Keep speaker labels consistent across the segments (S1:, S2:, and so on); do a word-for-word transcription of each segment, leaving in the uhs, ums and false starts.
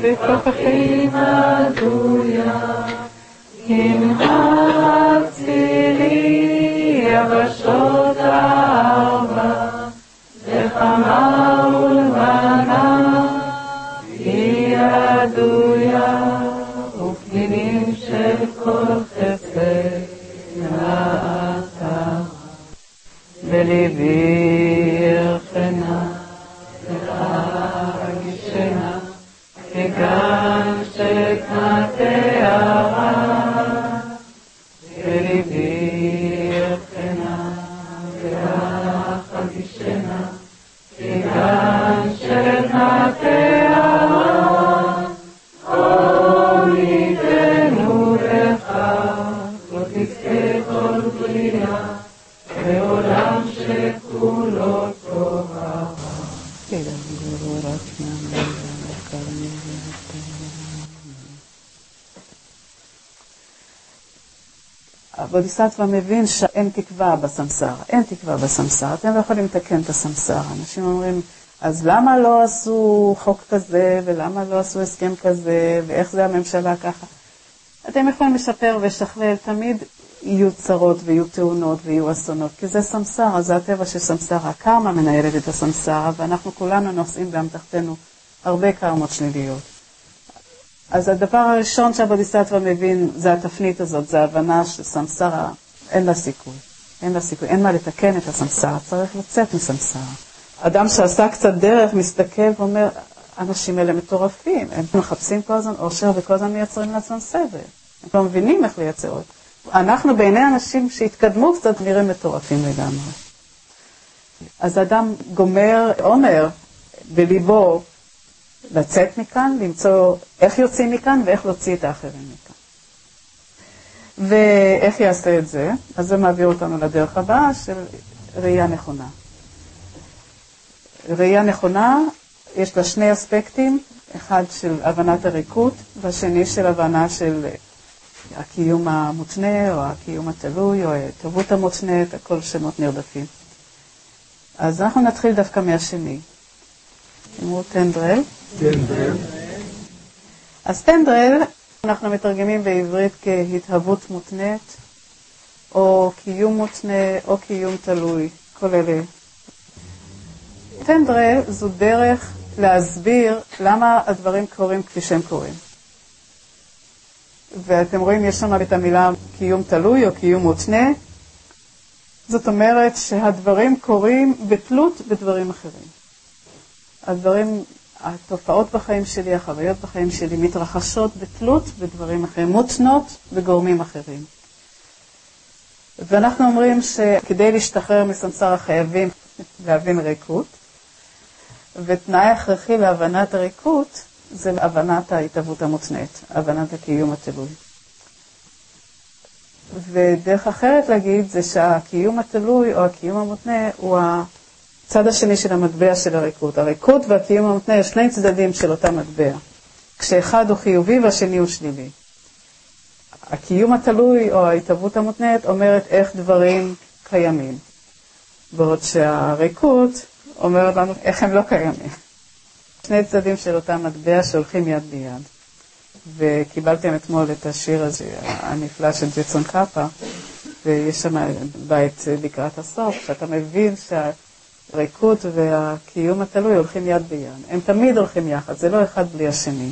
S1: בכוחי מדויה, המחצתי לי יבשות הארבע, וחמה ולבנה, היא ידויה, ופנינים של כל חסד נעתה. בליבי ירחנה, וחגישנה, כגן שתנתיה. בליבי ירחנה, וחגישנה, כגן שתנתיה. כל ייתנו לך, לא תזכה כל בריאה, בעולם שכולו תורה. הבודיסטווה מבין שאין תקווה בסמסרה, אין תקווה בסמסרה, אתם לא יכולים לתקן את הסמסרה. אנשים אומרים, אז למה לא עשו חוק כזה, ולמה לא עשו הסכם כזה, ואיך זה הממשלה ככה? אתם יכולים לשפר ושכלל, תמיד יהיו צרות ויהיו תאונות ויהיו אסונות, כי זה סמסרה, זה הטבע של סמסרה. הקרמה מנהלת את הסמסרה, ואנחנו כולנו נושאים גם תחתנו הרבה קרמות שליליות. אז הדבר הראשון שהבודיסטווה מבין זה התפנית הזאת, זה ההבנה שסמסרה אין לה סיכוי, אין לה סיכוי, אין מה לתקן את הסמסרה, צריך לצאת מסמסרה. אדם שעשה קצת דרך מסתכל ואומר, אנשים אלה מטורפים, הם מחפשים כל הזמן אושר וכל הזמן מייצרים לעצמם סבל. הם לא מבינים איך לייצר עוד. אנחנו בעיני אנשים שהתקדמו קצת נראים מטורפים לגמרי. אז אדם גומר, אומר בליבו לצאת מכאן, למצוא איך יוצאים מכאן ואיך להוציא את האחרים מכאן. ואיך יעשה את זה? אז זה מעביר אותנו לדרך הבאה של ראייה נכונה. ראייה נכונה, יש לה שני אספקטים, אחד של הבנת הריקות, והשני של הבנה של הקיום המותנה, או הקיום התלוי, או התהוות המותנית, הכל שמות נרדפים. אז אנחנו נתחיל דווקא מהשני. תראו טנדרל.
S2: טנדרל.
S1: אז טנדרל, אנחנו מתרגמים בעברית כהתהוות מותנית, או קיום מותנה, או קיום תלוי, כל אלה. טנדרל זו דרך להסביר למה הדברים קורים כפי שהם קורים. ואתם רואים, יש שם את המילה קיום תלוי או קיום מותנה. זאת אומרת שהדברים קורים בתלות בדברים אחרים. הדברים, התופעות בחיים שלי, החוויות בחיים שלי, מתרחשות בתלות בדברים אחרים, מותנות בגורמים אחרים. ואנחנו אומרים שכדי להשתחרר מסמסרה חייבים להבין ריקות, ותנאי הכרחי להבנת הריקות זה הבנת ההתהוות המותנית, הבנת הקיום התלוי. ודרך אחרת להגיד זה שהקיום התלוי או הקיום המותנה הוא הצד השני של המטבע של הריקות. הריקות והקיום המותנה יש שני צדדים של אותה מטבע, כשאחד הוא חיובי והשני הוא שלילי. הקיום התלוי או ההתהוות המותנית אומרת איך דברים קיימים, בעוד שהריקות אומרת לנו איך הם לא קיימים. שני צדדים של אותה מטבע שהולכים יד ביד. וקיבלתם אתמול את השיר הזה, הנפלא של ג'טסון קאפה, ויש שם בית לקראת הסוף, שאתה מבין שהריקות והקיום התלוי הולכים יד ביד. הם תמיד הולכים יחד, זה לא אחד בלי השני.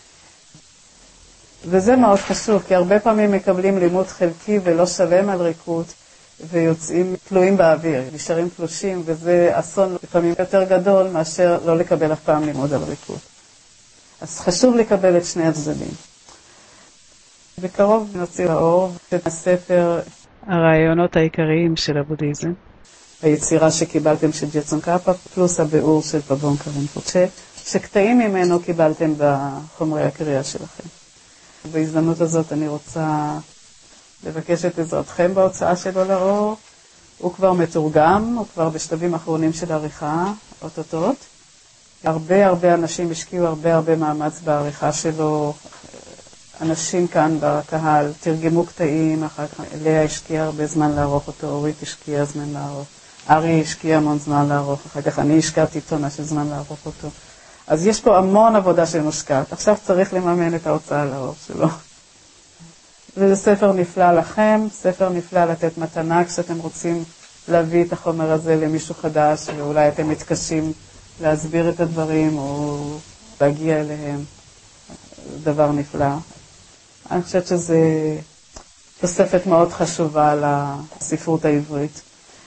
S1: וזה מאוד חשוב, כי הרבה פעמים מקבלים לימוד חלקי ולא שלם על ריקות, ויוצאים תלויים באוויר, נשארים תלושים, וזה אסון לפעמים יותר גדול מאשר לא לקבל אף פעם לימוד על ריקות. אז חשוב לקבל את שני הצדדים. בקרוב נוציא לאור את הספר הרעיונות העיקריים של הבודהיזם, היצירה שקיבלתם של ג'טסון קאפה, פלוס הביאור של פבונקה רינפוצ'ה, שקטעים ממנו קיבלתם בחומרי הקריאה שלכם. בהזדמנות הזאת אני רוצה לבקש את עזרתכם בהוצאה שלו לאור. הוא כבר מתורגם, הוא כבר בשלבים אחרונים של עריכה, אוטוטות. הרבה הרבה אנשים השקיעו הרבה הרבה מאמץ בעריכה שלו. אנשים כאן בקהל תרגמו קטעים, אחר כך לאה השקיעה הרבה זמן לערוך אותו, אורית השקיעה זמן לערוך, ארי השקיע המון זמן לערוך, אחר כך אני השקעתי טונה של זמן לערוך אותו. אז יש פה המון עבודה שמושקעת. עכשיו צריך לממן את ההוצאה לאור שלו. וזה ספר נפלא לכם, ספר נפלא לתת מתנה כשאתם רוצים להביא את החומר הזה למישהו חדש, ואולי אתם מתקשים להסביר את הדברים או להגיע אליהם. דבר נפלא. אני חושבת שזה תוספת מאוד חשובה לספרות העברית.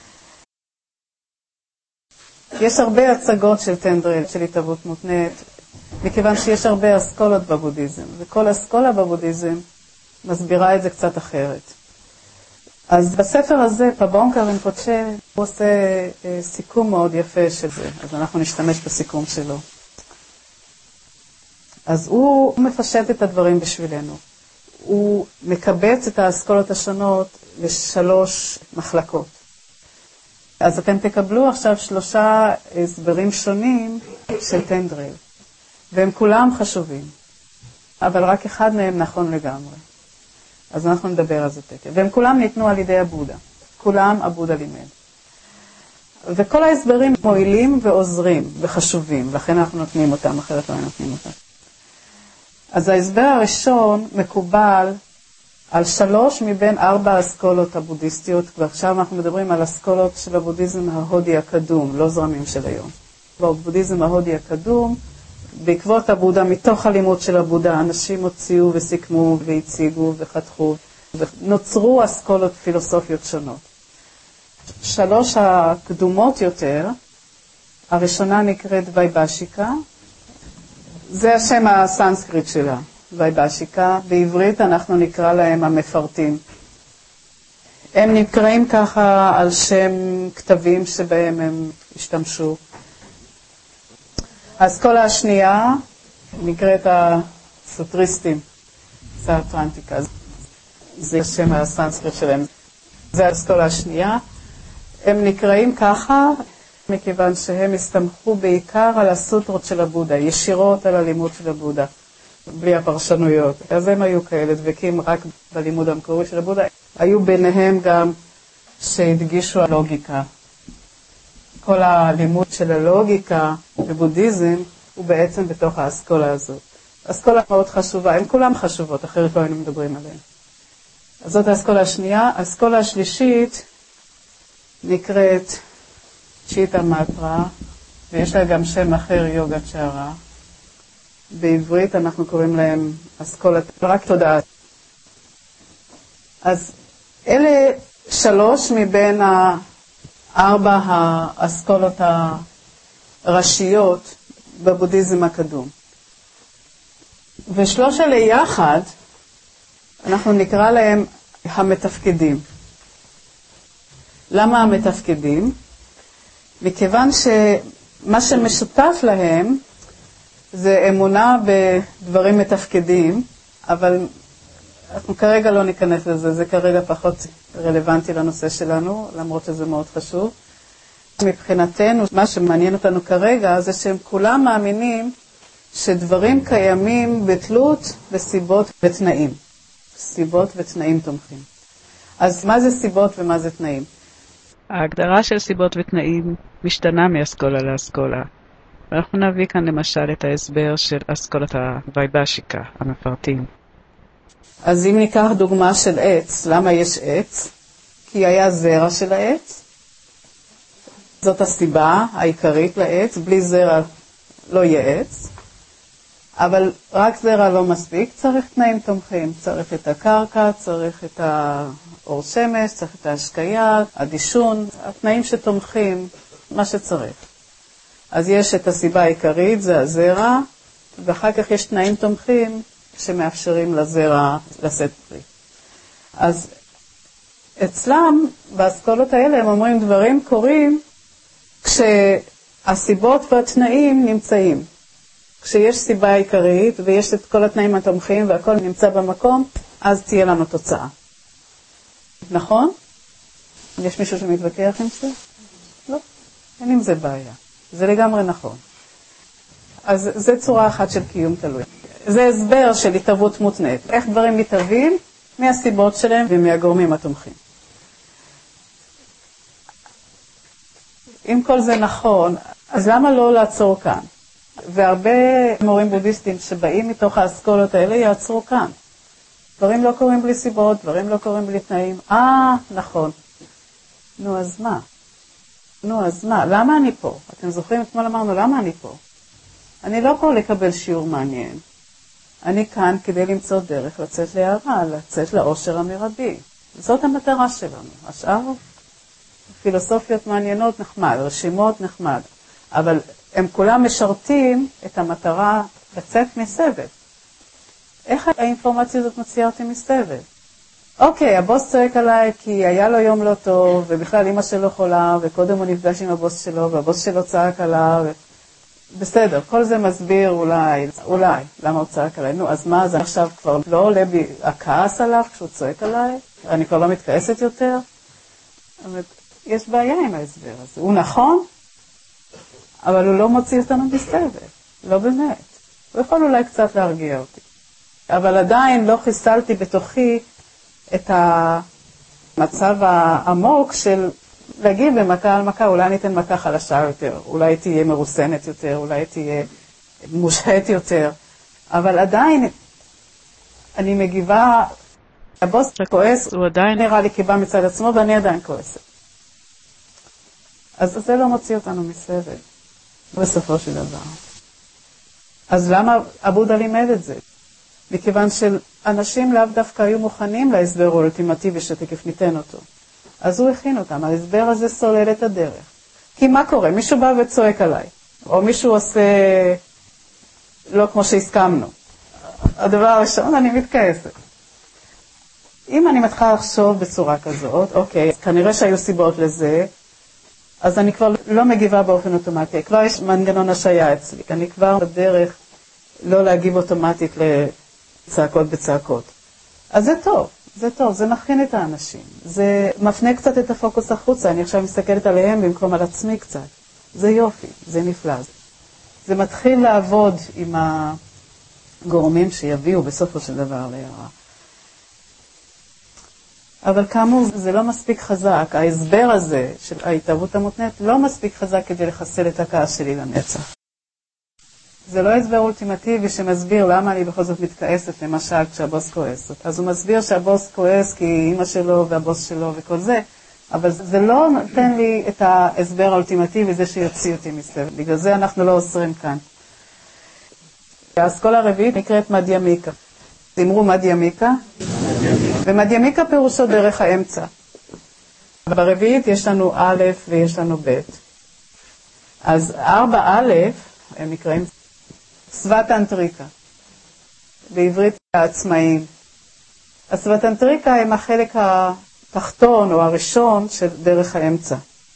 S1: יש הרבה הצגות של טנדרל, של התהוות מותנית, מכיוון שיש הרבה אסכולות בבודהיזם, וכל אסכולה בבודהיזם מסבירה את זה קצת אחרת. אז בספר הזה, פבונקה רינפוצ'ה, הוא עושה אה, סיכום מאוד יפה של זה, אז אנחנו נשתמש בסיכום שלו. אז הוא מפשט את הדברים בשבילנו. הוא מקבץ את האסכולות השונות לשלוש מחלקות. אז אתם תקבלו עכשיו שלושה הסברים שונים של טנדרל, והם כולם חשובים, אבל רק אחד מהם נכון לגמרי. אז אנחנו נדבר על זה תכף. והם כולם ניתנו על ידי הבודה. כולם הבודה לימד. וכל ההסברים מועילים ועוזרים וחשובים, לכן אנחנו נותנים אותם, אחרת לא נותנים אותם. אז ההסבר הראשון מקובל על שלוש מבין ארבע האסכולות הבודהיסטיות, ועכשיו אנחנו מדברים על אסכולות של הבודהיזם ההודי הקדום, לא זרמים של היום. בבודהיזם ההודי הקדום, בעקבות הבודה, מתוך הלימוד של הבודה, אנשים הוציאו וסיכמו והציגו וחתכו, ונוצרו אסכולות פילוסופיות שונות. שלוש הקדומות יותר, הראשונה נקראת וייבאשיקה, זה השם הסנסקריט שלה, וייבאשיקה. בעברית אנחנו נקרא להם המפרטים. הם נקראים ככה על שם כתבים שבהם הם השתמשו. האסכולה השנייה נקראת הסוטריסטים, סארטרנטיקה. זה השם הסנסקריט שלהם. זה האסכולה השנייה. הם נקראים ככה מכיוון שהם הסתמכו בעיקר על הסוטרות של הבודה, ישירות על הלימוד של הבודה, בלי הפרשנויות. אז הם היו כאלה דבקים רק בלימוד המקורי של הבודה. היו ביניהם גם שהדגישו הלוגיקה. כל הלימוד של הלוגיקה בבודהיזם הוא בעצם בתוך האסכולה הזאת. האסכולה מאוד חשובה, הן כולן חשובות, אחרת לא היינו מדברים עליהן. אז זאת האסכולה השנייה. האסכולה השלישית נקראת צ'יטה מטרה, ויש לה גם שם אחר, יוגה צ'ארה. בעברית אנחנו קוראים להם אסכולת רק תודעה. אז אלה שלוש מבין הארבע האסכולות הראשיות בבודהיזם הקדום. ושלוש אלה יחד, אנחנו נקרא להם המתפקדים. למה המתפקדים? מכיוון שמה שמשותף להם זה אמונה בדברים מתפקדים, אבל אנחנו כרגע לא ניכנס לזה, זה כרגע פחות רלוונטי לנושא שלנו, למרות שזה מאוד חשוב. מבחינתנו, מה שמעניין אותנו כרגע זה שהם כולם מאמינים שדברים קיימים בתלות בסיבות ותנאים. סיבות ותנאים תומכים. אז מה זה סיבות ומה זה תנאים?
S2: ההגדרה של סיבות ותנאים משתנה מאסכולה לאסכולה. ואנחנו נביא כאן למשל את ההסבר של אסכולת הווייבאשיקה, המפרטים.
S1: אז אם ניקח דוגמה של עץ, למה יש עץ? כי היה זרע של העץ. זאת הסיבה העיקרית לעץ, בלי זרע לא יהיה עץ. אבל רק זרע לא מספיק, צריך תנאים תומכים. צריך את הקרקע, צריך את האור שמש, צריך את ההשקיה, הדישון, התנאים שתומכים, מה שצריך. אז יש את הסיבה העיקרית, זה הזרע, ואחר כך יש תנאים תומכים שמאפשרים לזרע לשאת פרי. אז אצלם, באסכולות האלה, הם אומרים דברים קורים כשהסיבות והתנאים נמצאים. כשיש סיבה עיקרית ויש את כל התנאים התומכים והכל נמצא במקום, אז תהיה לנו תוצאה. נכון? יש מישהו שמתווכח עם זה? לא, אין עם זה בעיה. זה לגמרי נכון. אז זה צורה אחת של קיום תלוי. זה הסבר של התהוות מותנית. איך דברים מתהווים? מהסיבות שלהם ומהגורמים התומכים. אם כל זה נכון, אז למה לא לעצור כאן? והרבה מורים בודהיסטים שבאים מתוך האסכולות האלה יעצרו כאן. דברים לא קורים בלי סיבות, דברים לא קורים בלי תנאים. אה, נכון. נו, אז מה? נו, אז מה? למה אני פה? אתם זוכרים? אתמול אמרנו, למה אני פה? אני לא פה לקבל שיעור מעניין. אני כאן כדי למצוא דרך לצאת להערה, לצאת לאושר המרבי. זאת המטרה שלנו. השאר פילוסופיות מעניינות נחמד, רשימות נחמד. אבל הם כולם משרתים את המטרה לצאת מסבב. איך האינפורמציה הזאת מציעה אותי מסבב? אוקיי, הבוס צועק עליי כי היה לו יום לא טוב, ובכלל אמא שלו חולה, וקודם הוא נפגש עם הבוס שלו, והבוס שלו צעק עליו. בסדר, כל זה מסביר אולי, אולי, למה הוא צועק עליי. נו, אז מה, אז עכשיו כבר לא עולה בי הכעס עליו כשהוא צועק עליי? אני כבר לא מתכעסת יותר? אבל יש בעיה עם ההסבר הזה. הוא נכון, אבל הוא לא מוציא אותנו מסבב. לא באמת. הוא יכול אולי קצת להרגיע אותי. אבל עדיין לא חיסלתי בתוכי את המצב העמוק של להגיב במכה על מכה, אולי ניתן מכה חלשה יותר, אולי תהיה מרוסנת יותר, אולי תהיה מושהת יותר, אבל עדיין אני מגיבה, הבוס כועס, הוא עדיין נראה לי קיבה מצד עצמו ואני עדיין כועסת. אז זה לא מוציא אותנו מסבב, בסופו של דבר. אז למה הבודה לימד את זה? מכיוון שאנשים לאו דווקא היו מוכנים להסבר האולטימטיבי שתכף ניתן אותו. אז הוא הכין אותם, ההסבר הזה סולל את הדרך. כי מה קורה? מישהו בא וצועק עליי, או מישהו עושה לא כמו שהסכמנו. הדבר הראשון, אני מתכעסת. אם אני מתחילה לחשוב בצורה כזאת, אוקיי, כנראה שהיו סיבות לזה, אז אני כבר לא מגיבה באופן אוטומטי. כבר יש מנגנון השעיה אצלי. אני כבר בדרך לא להגיב אוטומטית לצעקות בצעקות. אז זה טוב. זה טוב, זה מכין את האנשים. זה מפנה קצת את הפוקוס החוצה. אני עכשיו מסתכלת עליהם במקום על עצמי קצת. זה יופי, זה נפלא. זה מתחיל לעבוד עם הגורמים שיביאו בסופו של דבר להערה. אבל כאמור, זה לא מספיק חזק. ההסבר הזה של ההתערבות המותנית לא מספיק חזק כדי לחסל את הכעס שלי לנצח. זה לא הסבר אולטימטיבי שמסביר למה אני בכל זאת מתכעסת, למשל, כשהבוס כועס. אז הוא מסביר שהבוס כועס כי אמא שלו והבוס שלו וכל זה, אבל זה לא נותן לי את ההסבר האולטימטיבי, זה שיוציא אותי מסבב. בגלל זה אנחנו לא אוסרים כאן. האסכולה הרביעית נקראת מדיימיקה. אמרו מדיימיקה, ומדיימיקה פירושו דרך האמצע. ברביעית יש לנו א' ויש לנו ב'. אז ארבע א', הם נקראים סווטנטריקה, בעברית העצמאים. הסווטנטריקה הם החלק התחתון או הראשון של דרך האמצע.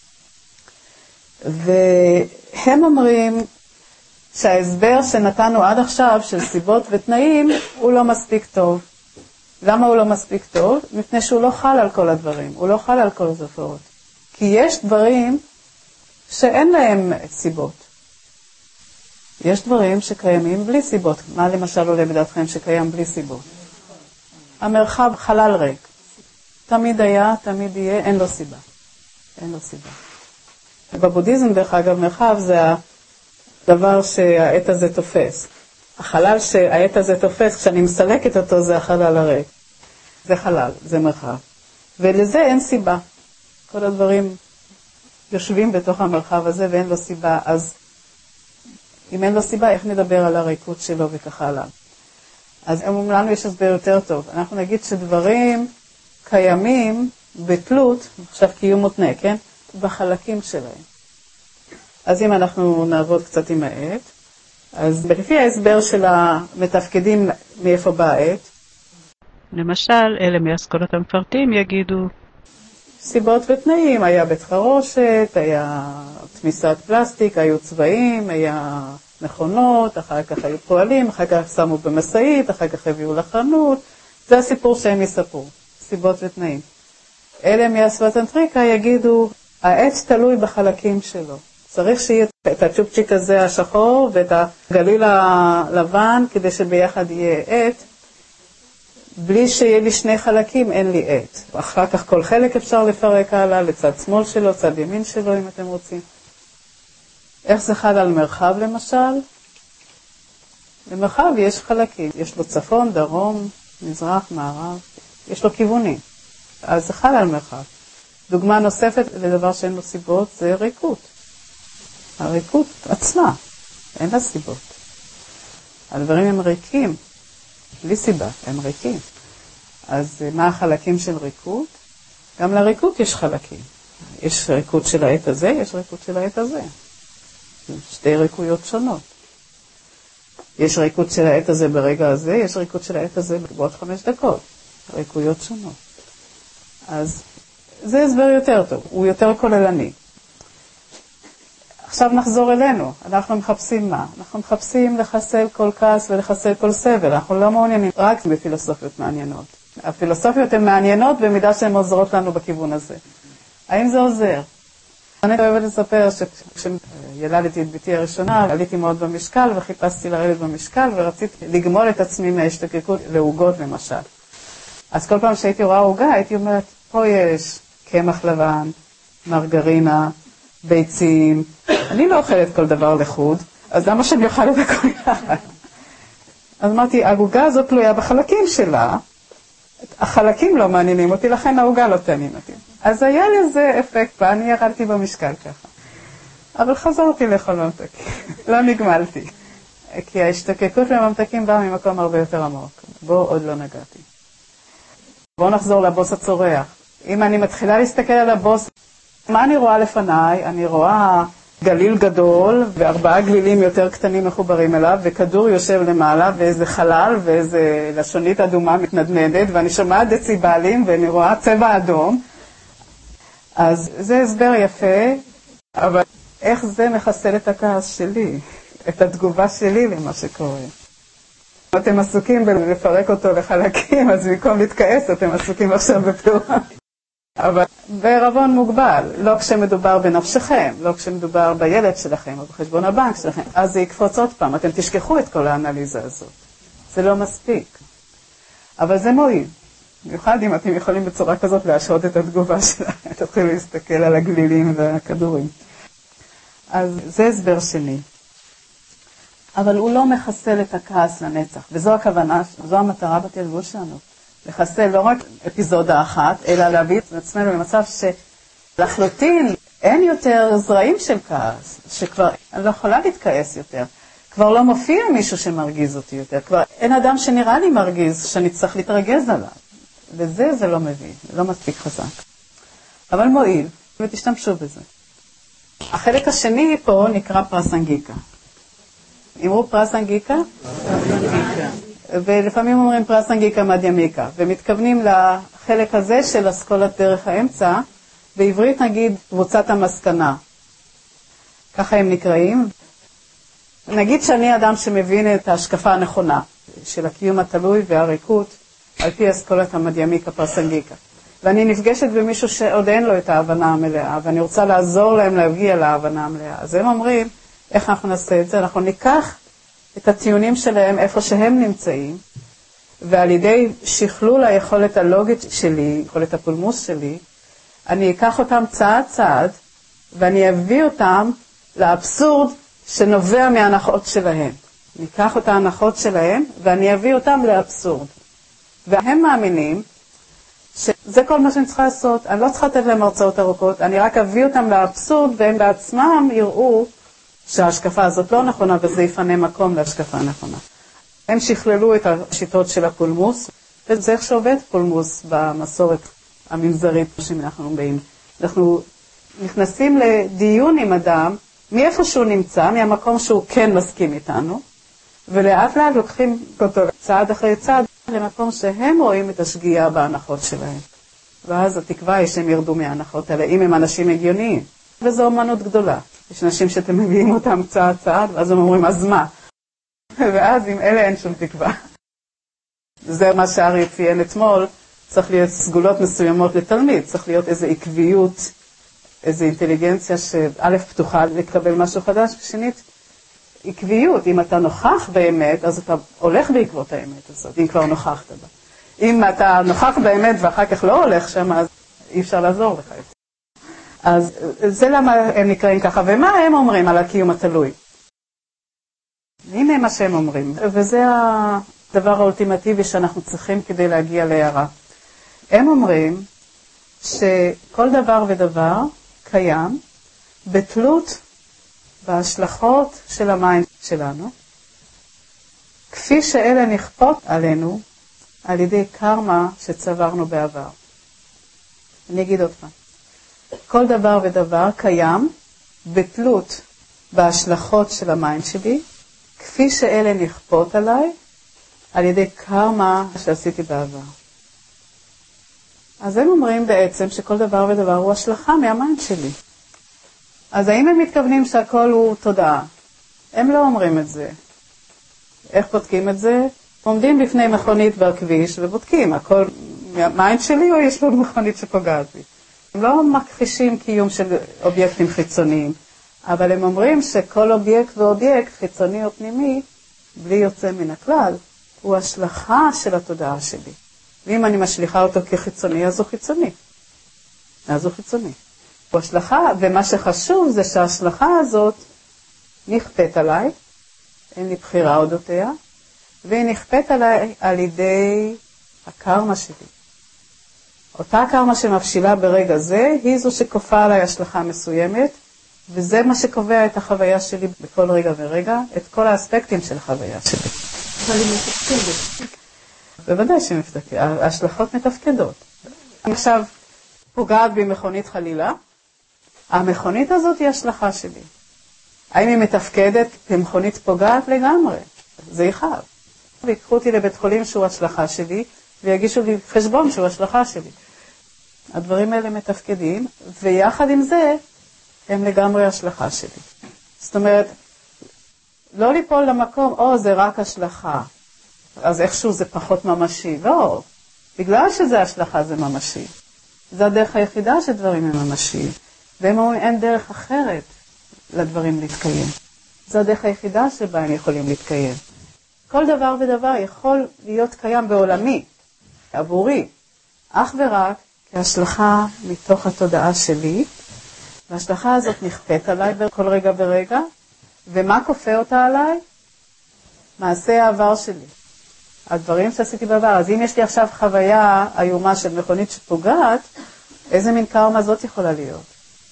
S1: והם אומרים שההסבר שנתנו עד עכשיו של סיבות ותנאים הוא לא מספיק טוב. למה הוא לא מספיק טוב? מפני שהוא לא חל על כל הדברים, הוא לא חל על כל התופעות. כי יש דברים שאין להם סיבות. יש דברים שקיימים בלי סיבות. מה למשל עולה בדעתכם שקיים בלי סיבות? המרחב חלל ריק. תמיד היה, תמיד יהיה, אין לו סיבה. אין לו סיבה. בבודהיזם, דרך אגב, מרחב זה הדבר שהעת הזה תופס. החלל שהעת הזה תופס, כשאני מסלקת אותו, זה החלל הריק. זה חלל, זה מרחב. ולזה אין סיבה. כל הדברים יושבים בתוך המרחב הזה ואין לו סיבה, אז אם אין לו סיבה, איך נדבר על הריקות שלו וכך הלאה. אז הם אומרים לנו יש הסבר יותר טוב. אנחנו נגיד שדברים קיימים בתלות, עכשיו קיום מותנה, כן? בחלקים שלהם. אז אם אנחנו נעבוד קצת עם העט, אז לפי ההסבר של המתפקדים מאיפה בא העט,
S2: למשל, אלה מהאסכולות המפרטים יגידו
S1: סיבות ותנאים, היה בית חרושת, היה תמיסת פלסטיק, היו צבעים, היה מכונות, אחר כך היו פועלים, אחר כך שמו במסעית, אחר כך הביאו לחנות. זה הסיפור שהם יספרו, סיבות ותנאים. אלה מהסווטנטריקה יגידו, העץ תלוי בחלקים שלו. צריך שיהיה את הצ'ופצ'יק הזה השחור ואת הגליל הלבן כדי שביחד יהיה עט. בלי שיהיה לי שני חלקים, אין לי עט. אחר כך כל חלק אפשר לפרק הלאה, לצד שמאל שלו, צד ימין שלו, אם אתם רוצים. איך זה חל על מרחב למשל? למרחב יש חלקים, יש לו צפון, דרום, מזרח, מערב, יש לו כיוונים. אז זה חל על מרחב. דוגמה נוספת לדבר שאין לו סיבות זה ריקות. הריקות עצמה, אין לה סיבות. הדברים הם ריקים, בלי סיבה, הם ריקים. אז מה החלקים של ריקות? גם לריקות יש חלקים. יש ריקות של העת הזה, יש ריקות של העת הזה. שתי ריקויות שונות. יש ריקות של העת הזה ברגע הזה, יש ריקות של העת הזה בעוד חמש דקות. ריקויות שונות. אז זה הסבר יותר טוב, הוא יותר כוללני. עכשיו נחזור אלינו, אנחנו מחפשים מה? אנחנו מחפשים לחסל כל כעס ולחסל כל סבל, אנחנו לא מעוניינים רק בפילוסופיות מעניינות. הפילוסופיות הן מעניינות במידה שהן עוזרות לנו בכיוון הזה. האם זה עוזר? אני אוהבת לספר שכשילדתי את ביתי הראשונה, עליתי מאוד במשקל וחיפשתי לרדת במשקל ורציתי לגמול את עצמי מההשתוקקות לעוגות למשל. אז כל פעם שהייתי רואה עוגה הייתי אומרת, פה יש קמח לבן, מרגרינה, ביצים, אני לא אוכלת כל דבר לחוד, אז למה שאני אוכל את הכל יחד? אז אמרתי, העוגה הזאת תלויה בחלקים שלה, החלקים לא מעניינים אותי, לכן העוגה לא תעניין אותי. אז היה לזה אפקט, ואני ירדתי במשקל ככה. אבל חזרתי לאכול ממתקים, לא נגמלתי. כי ההשתוקקות לממתקים באה ממקום הרבה יותר עמוק. בו עוד לא נגעתי. בואו נחזור לבוס הצורח. אם אני מתחילה להסתכל על הבוס, מה אני רואה לפניי? אני רואה גליל גדול, וארבעה גלילים יותר קטנים מחוברים אליו, וכדור יושב למעלה, ואיזה חלל, ואיזה לשונית אדומה מתנדנדת, ואני שומעת דציבלים, ואני רואה צבע אדום. אז זה הסבר יפה, אבל איך זה מחסל את הכעס שלי, את התגובה שלי למה שקורה? אתם עסוקים בלפרק אותו לחלקים, אז במקום להתכעס, אתם עסוקים עכשיו בפעולה. אבל בערבון מוגבל, לא כשמדובר בנפשכם, לא כשמדובר בילד שלכם או בחשבון הבנק שלכם, אז זה יקפוץ עוד פעם, אתם תשכחו את כל האנליזה הזאת. זה לא מספיק. אבל זה מועיל. במיוחד אם אתם יכולים בצורה כזאת להשעות את התגובה שלכם, תתחילו להסתכל על הגלילים והכדורים. אז זה הסבר שני. אבל הוא לא מחסל את הכעס לנצח, וזו הכוונה, זו המטרה בתרגול שלנו. לחסל לא רק אפיזודה אחת, אלא להביא את עצמנו למצב שלחלוטין אין יותר זרעים של כעס, שכבר אני לא יכולה להתכעס יותר, כבר לא מופיע מישהו שמרגיז אותי יותר, כבר אין אדם שנראה לי מרגיז שאני צריך להתרגז עליו. לזה זה לא מביא, לא מספיק חזק. אבל מועיל, ותשתמשו בזה. החלק השני פה נקרא פרסנגיקה. אמרו פרסנגיקה? פרסנגיקה. ולפעמים אומרים פרסנגיקה מדיימיקה, ומתכוונים לחלק הזה של אסכולת דרך האמצע, בעברית נגיד קבוצת המסקנה. ככה הם נקראים. נגיד שאני אדם שמבין את ההשקפה הנכונה של הקיום התלוי והריקות, על פי אסכולת המדיימיקה פרסנגיקה. ואני נפגשת במישהו שעוד אין לו את ההבנה המלאה, ואני רוצה לעזור להם להגיע להבנה המלאה. אז הם אומרים, איך אנחנו נעשה את זה? אנחנו ניקח את הטיעונים שלהם איפה שהם נמצאים, ועל ידי שכלול היכולת הלוגית שלי, יכולת הפולמוס שלי, אני אקח אותם צעד צעד, ואני אביא אותם לאבסורד שנובע מההנחות שלהם. אני אקח את ההנחות שלהם, ואני אביא אותם לאבסורד. והם מאמינים שזה כל מה שאני צריכה לעשות. אני לא צריכה לתת להם הרצאות ארוכות, אני רק אביא אותם לאבסורד, והם בעצמם יראו שההשקפה הזאת לא נכונה, וזה יפנה מקום להשקפה נכונה. הם שכללו את השיטות של הפולמוס, וזה איך שעובד פולמוס במסורת המנזרית שאנחנו באים. אנחנו נכנסים לדיון עם אדם, מאיפה שהוא נמצא, מהמקום שהוא כן מסכים איתנו, ולאט לאט לוקחים אותו צעד אחרי צעד למקום שהם רואים את השגיאה בהנחות שלהם. ואז התקווה היא שהם ירדו מההנחות האלה, אם הם אנשים הגיוניים. וזו אומנות גדולה. יש אנשים שאתם מביאים אותם צעד צעד, ואז הם אומרים, אז מה? ואז עם אלה אין שום תקווה. זה מה שארי ציין אתמול, צריך להיות סגולות מסוימות לתלמיד, צריך להיות איזו עקביות, איזו אינטליגנציה שא' פתוחה לקבל משהו חדש, ושנית, עקביות. אם אתה נוכח באמת, אז אתה הולך בעקבות האמת הזאת, אם כבר נוכחת בה. אם אתה נוכח באמת ואחר כך לא הולך שם, אז אי אפשר לעזור לך. אז זה למה הם נקראים ככה, ומה הם אומרים על הקיום התלוי? הנה מה שהם אומרים, וזה הדבר האולטימטיבי שאנחנו צריכים כדי להגיע להערה. הם אומרים שכל דבר ודבר קיים בתלות בהשלכות של המים שלנו, כפי שאלה נכפות עלינו על ידי קרמה שצברנו בעבר. אני אגיד עוד פעם. כל דבר ודבר קיים בתלות בהשלכות של המים שלי, כפי שאלה נכפות עליי על ידי קרמה שעשיתי בעבר. אז הם אומרים בעצם שכל דבר ודבר הוא השלכה מהמים שלי. אז האם הם מתכוונים שהכל הוא תודעה? הם לא אומרים את זה. איך בודקים את זה? עומדים לפני מכונית בכביש ובודקים, הכל מהמים שלי או יש לו מכונית שפוגעת בי? הם לא מכחישים קיום של אובייקטים חיצוניים, אבל הם אומרים שכל אובייקט ואובייקט, חיצוני או פנימי, בלי יוצא מן הכלל, הוא השלכה של התודעה שלי. ואם אני משליחה אותו כחיצוני, אז הוא חיצוני. אז הוא חיצוני. הוא השלכה, ומה שחשוב זה שההשלכה הזאת נכפת עליי, אין לי בחירה אודותיה, והיא נכפת עליי על ידי הקרמה שלי. אותה קרמה שמבשילה ברגע זה, היא זו שכופה עליי השלכה מסוימת, וזה מה שקובע את החוויה שלי בכל רגע ורגע, את כל האספקטים של החוויה שלי. אבל היא מתפקדת. בוודאי שמתפקדת, ההשלכות מתפקדות. עכשיו, פוגעת בי מכונית חלילה, המכונית הזאת היא השלכה שלי. האם היא מתפקדת כמכונית פוגעת? לגמרי. זה יכאב. ויקחו אותי לבית חולים שהוא השלכה שלי, ויגישו לי חשבון שהוא השלכה שלי. הדברים האלה מתפקדים, ויחד עם זה, הם לגמרי השלכה שלי. זאת אומרת, לא ליפול למקום, או זה רק השלכה, אז איכשהו זה פחות ממשי. לא, בגלל שזה השלכה זה ממשי. זה הדרך היחידה שדברים הם ממשיים. והם אומרים, אין דרך אחרת לדברים להתקיים. זו הדרך היחידה שבה הם יכולים להתקיים. כל דבר ודבר יכול להיות קיים בעולמי, עבורי, אך ורק כהשלכה מתוך התודעה שלי, וההשלכה הזאת נכפת עליי בכל רגע ורגע, ומה כופה אותה עליי? מעשה העבר שלי. הדברים שעשיתי בעבר. אז אם יש לי עכשיו חוויה איומה של מכונית שפוגעת, איזה מין קרמה זאת יכולה להיות?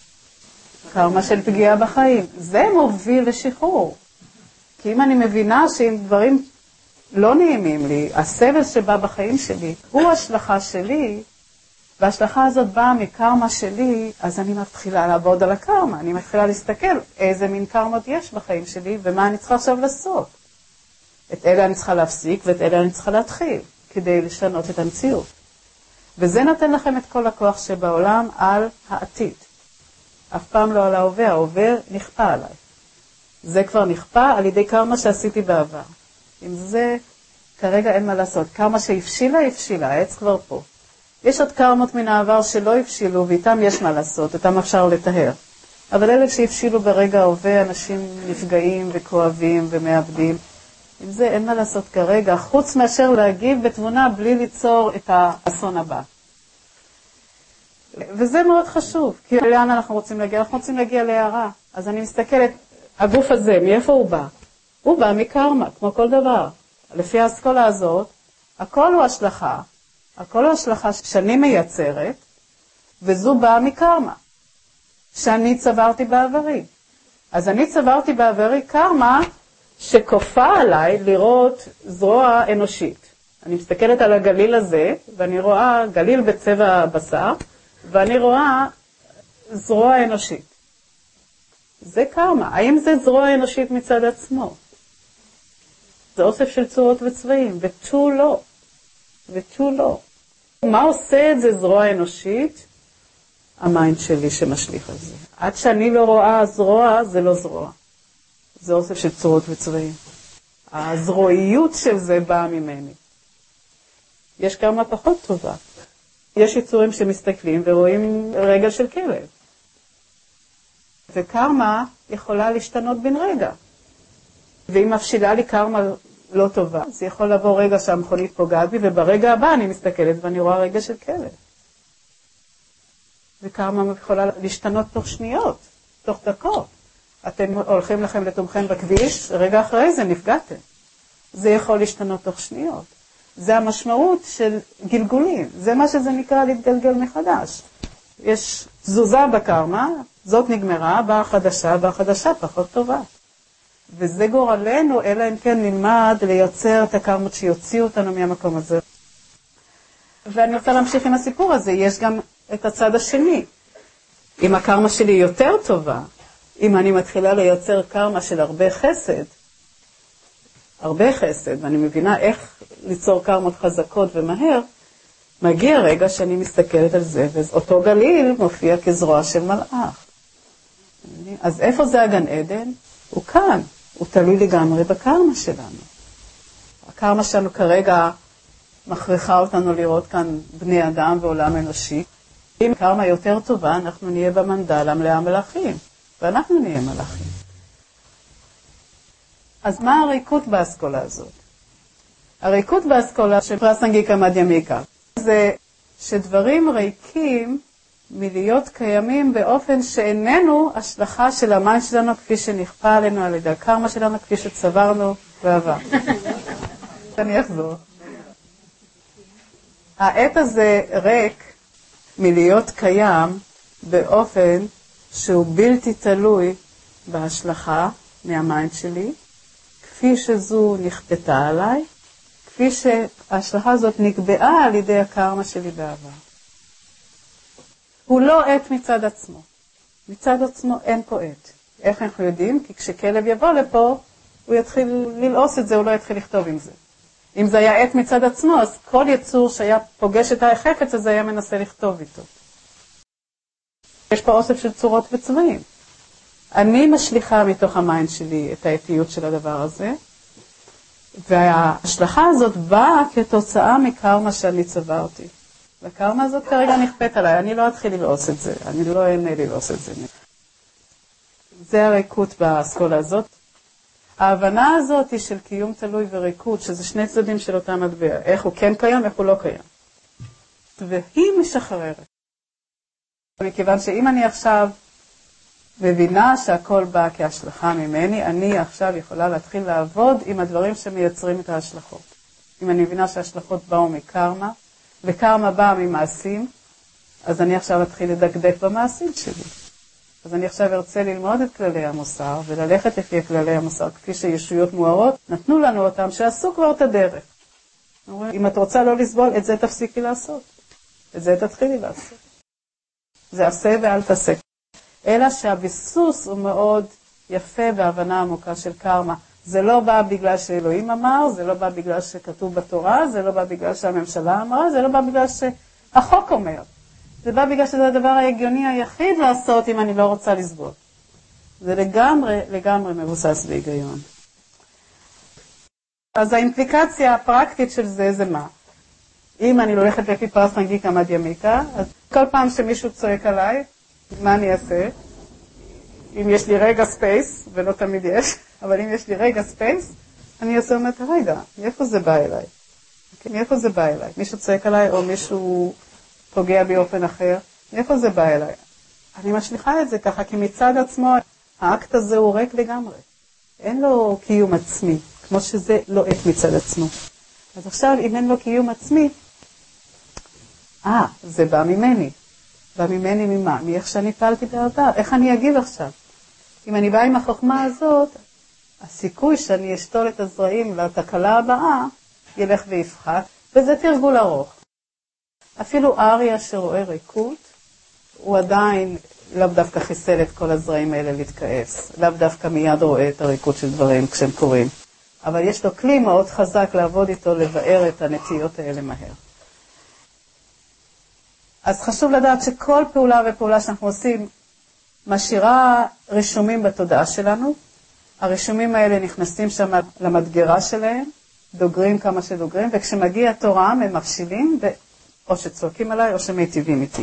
S1: קרמה של פגיעה בחיים. זה מוביל לשחרור. כי אם אני מבינה שאם דברים לא נעימים לי, הסבל שבא בחיים שלי, הוא השלכה שלי, וההשלכה הזאת באה מקרמה שלי, אז אני מתחילה לעבוד על הקרמה. אני מתחילה להסתכל איזה מין קרמות יש בחיים שלי, ומה אני צריכה עכשיו לעשות. את אלה אני צריכה להפסיק, ואת אלה אני צריכה להתחיל, כדי לשנות את המציאות. וזה נותן לכם את כל הכוח שבעולם על העתיד. אף פעם לא על ההווה, ההווה נכפה עליי. זה כבר נכפה על ידי קרמה שעשיתי בעבר. עם זה כרגע אין מה לעשות. קרמה שהפשילה, הפשילה, העץ כבר פה. יש עוד קרמות מן העבר שלא הפשילו, ואיתם יש מה לעשות, אותם אפשר לטהר. אבל אלה שהפשילו ברגע ההווה, אנשים נפגעים וכואבים ומאבדים. עם זה אין מה לעשות כרגע, חוץ מאשר להגיב בתבונה בלי ליצור את האסון הבא. וזה מאוד חשוב, כי לאן אנחנו רוצים להגיע? אנחנו רוצים להגיע להערה. אז אני מסתכלת, הגוף הזה, מאיפה הוא בא? הוא בא מקרמה, כמו כל דבר. לפי האסכולה הזאת, הכל הוא השלכה, הכל הוא השלכה שאני מייצרת, וזו באה מקרמה, שאני צברתי בעברי. אז אני צברתי בעברי קרמה שכופה עליי לראות זרוע אנושית. אני מסתכלת על הגליל הזה, ואני רואה גליל בצבע בשר, ואני רואה זרוע אנושית. זה קרמה. האם זה זרוע אנושית מצד עצמו? זה אוסף של צורות וצבעים, ותו לא. ותו לא. מה עושה את זה זרוע אנושית? המיינד שלי שמשליך על זה. עד שאני לא רואה זרוע, זה לא זרוע. זה אוסף של צורות וצבעים. הזרועיות של זה באה ממני. יש קרמה פחות טובה. יש יצורים שמסתכלים ורואים רגל של כלב. וקרמה יכולה להשתנות בין רגע. ואם מפשילה לי קרמה לא טובה, זה יכול לבוא רגע שהמכונית פוגעת בי, וברגע הבא אני מסתכלת ואני רואה רגע של כלב. וקרמה יכולה להשתנות תוך שניות, תוך דקות. אתם הולכים לכם לתומכם בכביש, רגע אחרי זה נפגעתם. זה יכול להשתנות תוך שניות. זה המשמעות של גלגולים. זה מה שזה נקרא להתגלגל מחדש. יש תזוזה בקרמה, זאת נגמרה, באה חדשה, באה חדשה פחות טובה. וזה גורלנו, אלא אם כן נלמד לייצר את הקרמות שיוציאו אותנו מהמקום הזה. ואני רוצה להמשיך עם הסיפור הזה. יש גם את הצד השני. אם הקרמה שלי יותר טובה, אם אני מתחילה לייצר קרמה של הרבה חסד, הרבה חסד, ואני מבינה איך ליצור קרמות חזקות ומהר, מגיע רגע שאני מסתכלת על זה, ואותו גליל מופיע כזרוע של מלאך. אז איפה זה הגן עדן? הוא כאן. הוא תלוי לגמרי בקרמה שלנו. הקרמה שלנו כרגע מכריחה אותנו לראות כאן בני אדם ועולם אנושי. אם קרמה יותר טובה, אנחנו נהיה במנדלה מלאה מלאכים, ואנחנו נהיה מלאכים. אז מה הריקות באסכולה הזאת? הריקות באסכולה של פרסנגיקה מדיימיקה זה שדברים ריקים מלהיות קיימים באופן שאיננו השלכה של המים שלנו כפי שנכפה עלינו על ידי הקרמה שלנו כפי שצברנו בעבר. אני אחזור. העת הזה ריק מלהיות קיים באופן שהוא בלתי תלוי בהשלכה מהמים שלי, כפי שזו נכפתה עליי, כפי שההשלכה הזאת נקבעה על ידי הקרמה שלי בעבר. הוא לא עת מצד עצמו. מצד עצמו אין פה עת. איך אנחנו יודעים? כי כשכלב יבוא לפה, הוא יתחיל ללעוס את זה, הוא לא יתחיל לכתוב עם זה. אם זה היה עת מצד עצמו, אז כל יצור שהיה פוגש את החפץ הזה היה מנסה לכתוב איתו. יש פה אוסף של צורות וצבעים. אני משליחה מתוך המיינד שלי את האתיות של הדבר הזה, וההשלכה הזאת באה כתוצאה מקרמה שאני צברתי. והקרמה הזאת כרגע נכפת עליי, אני לא אתחיל ללעוס את זה, אני לא אענה ללעוס את זה. זה הריקות באסכולה הזאת. ההבנה הזאת היא של קיום תלוי וריקות, שזה שני צדדים של אותה מטבע. איך הוא כן קיים, איך הוא לא קיים. והיא משחררת. מכיוון שאם אני עכשיו מבינה שהכל בא כהשלכה ממני, אני עכשיו יכולה להתחיל לעבוד עם הדברים שמייצרים את ההשלכות. אם אני מבינה שההשלכות באו מקרמה, וקרמה באה ממעשים, אז אני עכשיו אתחיל לדקדק במעשים שלי. אז אני עכשיו ארצה ללמוד את כללי המוסר, וללכת לפי כללי המוסר, כפי שישויות מוארות, נתנו לנו אותם, שעשו כבר את הדרך. אם את רוצה לא לסבול, את זה תפסיקי לעשות. את זה תתחילי לעשות. זה עשה ואל תעשה. אלא שהביסוס הוא מאוד יפה בהבנה עמוקה של קרמה. זה לא בא בגלל שאלוהים אמר, זה לא בא בגלל שכתוב בתורה, זה לא בא בגלל שהממשלה אמרה, זה לא בא בגלל שהחוק אומר. זה בא בגלל שזה הדבר ההגיוני היחיד לעשות אם אני לא רוצה לסבול. זה לגמרי, לגמרי מבוסס בהיגיון. אז האימפליקציה הפרקטית של זה זה מה? אם אני הולכת לפי פרסנגיקה מדיימיקה, אז כל פעם שמישהו צועק עליי, מה אני אעשה? אם יש לי רגע ספייס, ולא תמיד יש, אבל אם יש לי רגע ספייס, אני אעשה אומרת, רגע, מאיפה זה בא אליי? מאיפה זה בא אליי? מישהו צועק עליי או מישהו פוגע באופן אחר, מאיפה זה בא אליי? אני משליחה את זה ככה, כי מצד עצמו, האקט הזה הוא ריק לגמרי. אין לו קיום עצמי, כמו שזה לא עת מצד עצמו. אז עכשיו, אם אין לו קיום עצמי, אה, זה בא ממני. בא ממני ממה? מאיך שאני פעלתי בעבר. איך אני אגיב עכשיו? אם אני באה עם החוכמה הזאת, הסיכוי שאני אשתול את הזרעים לתקלה הבאה, ילך ויפחת, וזה תרגול ארוך. אפילו אריה שרואה ריקות, הוא עדיין לאו דווקא חיסל את כל הזרעים האלה להתכעס. לאו דווקא מיד רואה את הריקות של דברים כשהם קורים. אבל יש לו כלי מאוד חזק לעבוד איתו, לבאר את הנטיות האלה מהר. אז חשוב לדעת שכל פעולה ופעולה שאנחנו עושים משאירה רישומים בתודעה שלנו. הרישומים האלה נכנסים שם למדגרה שלהם, דוגרים כמה שדוגרים, וכשמגיע תורם הם מפשילים, או שצועקים עליי או שמיטיבים איתי.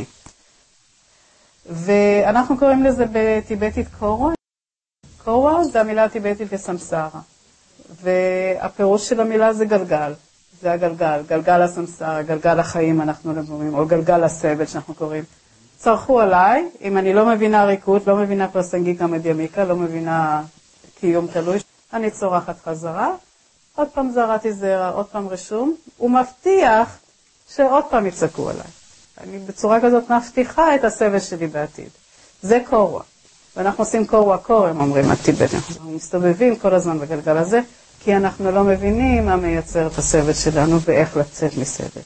S1: ואנחנו קוראים לזה בטיבטית קורווה. קורווה זה המילה הטיבטית לסמסרה. והפירוש של המילה זה גלגל. זה הגלגל, גלגל הסמסרה, גלגל החיים אנחנו אומרים, או גלגל הסבל שאנחנו קוראים. צרכו עליי, אם אני לא מבינה ריקות, לא מבינה פרסנגיקה מדיאמיקה, לא מבינה קיום תלוי, אני צורחת חזרה, עוד פעם זרעתי זרע, עוד פעם רשום, ומבטיח שעוד פעם יצעקו עליי. אני בצורה כזאת מבטיחה את הסבל שלי בעתיד. זה קורווה. ואנחנו עושים קורווה קור, הם אומרים הטיבטים. אנחנו מסתובבים כל הזמן בגלגל הזה, כי אנחנו לא מבינים מה מייצר את הסבל שלנו ואיך לצאת מסבל.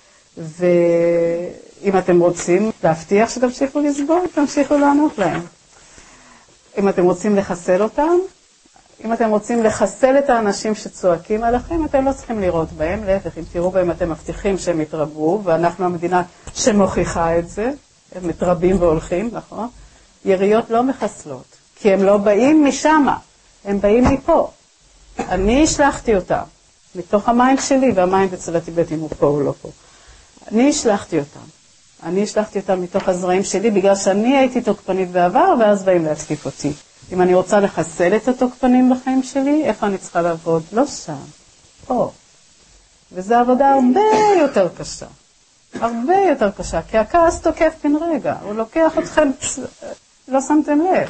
S1: ואם אתם רוצים להבטיח שתמשיכו לסבול, תמשיכו לענות להם. אם אתם רוצים לחסל אותם, אם אתם רוצים לחסל את האנשים שצועקים עליכם, אתם לא צריכים לראות בהם, להפך, אם תראו בהם אתם מבטיחים שהם יתרבו, ואנחנו המדינה שמוכיחה את זה, הם מתרבים והולכים, נכון? יריות לא מחסלות, כי הם לא באים משם, הם באים מפה. אני השלחתי אותם, מתוך המיינד שלי, והמיינד אצל הטיבטים הוא פה או לא פה. אני השלחתי אותם. אני השלחתי אותם מתוך הזרעים שלי, בגלל שאני הייתי תוקפנית בעבר, ואז באים להתקיף אותי. אם אני רוצה לחסל את התוקפנים בחיים שלי, איפה אני צריכה לעבוד? לא שם, פה. וזו עבודה הרבה יותר קשה. הרבה יותר קשה, כי הכעס תוקף בן רגע. הוא לוקח אתכם, לא שמתם לב.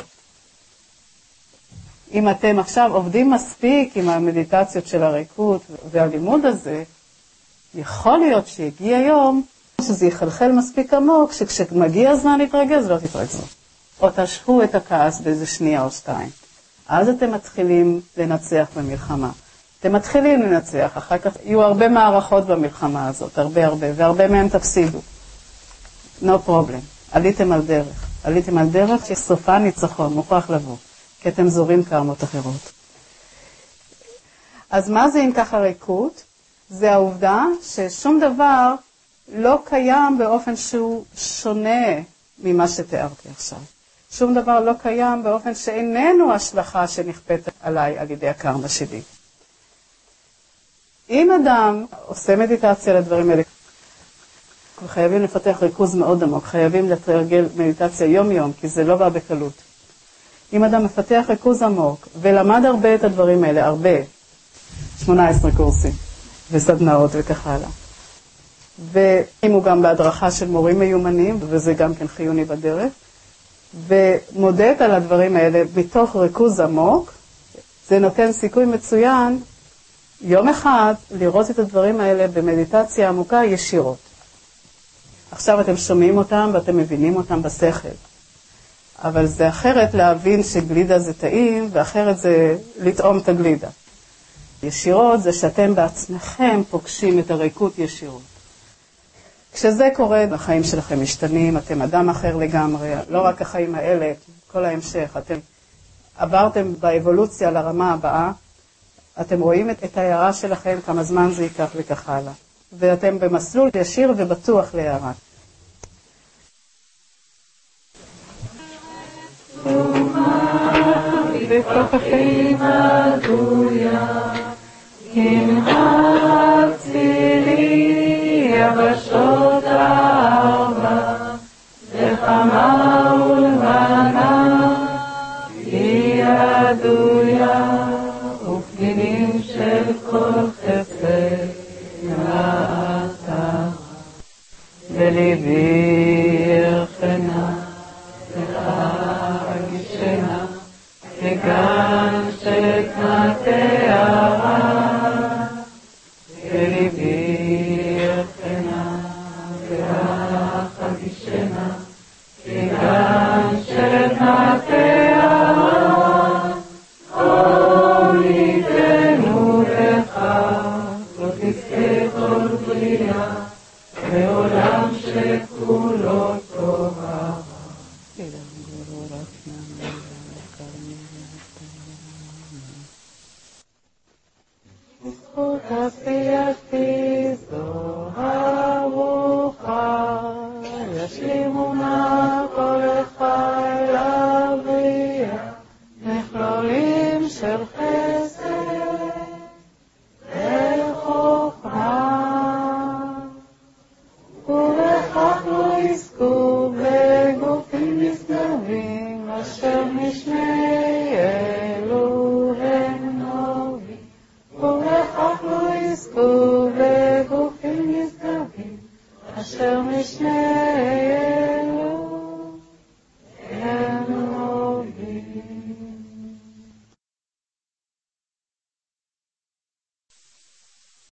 S1: אם אתם עכשיו עובדים מספיק עם המדיטציות של הריקות והלימוד הזה, יכול להיות שיגיע יום שזה יחלחל מספיק עמוק, שכשמגיע הזמן להתרגז, לא תתרגזו. או תשכו את הכעס באיזה שנייה או שתיים. אז אתם מתחילים לנצח במלחמה. אתם מתחילים לנצח, אחר כך יהיו הרבה מערכות במלחמה הזאת, הרבה הרבה, והרבה מהם תפסידו. No problem. עליתם על דרך. עליתם על דרך שסופה ניצחון, מוכרח לבוא, כי אתם זורים קרמות אחרות. אז מה זה אם ככה ריקות? זה העובדה ששום דבר לא קיים באופן שהוא שונה ממה שתיארתי עכשיו. שום דבר לא קיים באופן שאיננו השלכה שנכפית עליי על ידי הקרמה שלי. אם אדם עושה מדיטציה לדברים האלה, חייבים לפתח ריכוז מאוד עמוק, חייבים לתרגל מדיטציה יום-יום, כי זה לא בא בקלות. אם אדם מפתח ריכוז עמוק ולמד הרבה את הדברים האלה, הרבה, שמונה עשרה קורסים וסדנאות וכך הלאה, ואם הוא גם בהדרכה של מורים מיומנים, וזה גם כן חיוני בדרך, ומודד על הדברים האלה מתוך ריכוז עמוק, זה נותן סיכוי מצוין יום אחד לראות את הדברים האלה במדיטציה עמוקה ישירות. עכשיו אתם שומעים אותם ואתם מבינים אותם בשכל. אבל זה אחרת להבין שגלידה זה טעים, ואחרת זה לטעום את הגלידה. ישירות זה שאתם בעצמכם פוגשים את הריקות ישירות. כשזה קורה, החיים שלכם משתנים, אתם אדם אחר לגמרי, לא רק החיים האלה, כל ההמשך, אתם עברתם באבולוציה לרמה הבאה, אתם רואים את, את ההערה שלכם, כמה זמן זה ייקח וכך הלאה. ואתם במסלול ישיר ובטוח להערה.
S3: בכוחי מדויה, כמהבתי לי יבשות הארבע, לחמה ולבנה, היא הדויה, ופנינים של כל חסד נעתה. בליבי ירחנה, וחגישנה, כגן שתנתיה, בליבי ירחנה, וחגישנה, כגן שתנתיה, אום ניתנו לך, לא תזכה כל בריאה, בעולם שכולו טובה. בזכות עשייתי זוהר רוחה, ישלימו נא כל אחד לבריאה, מכלולים של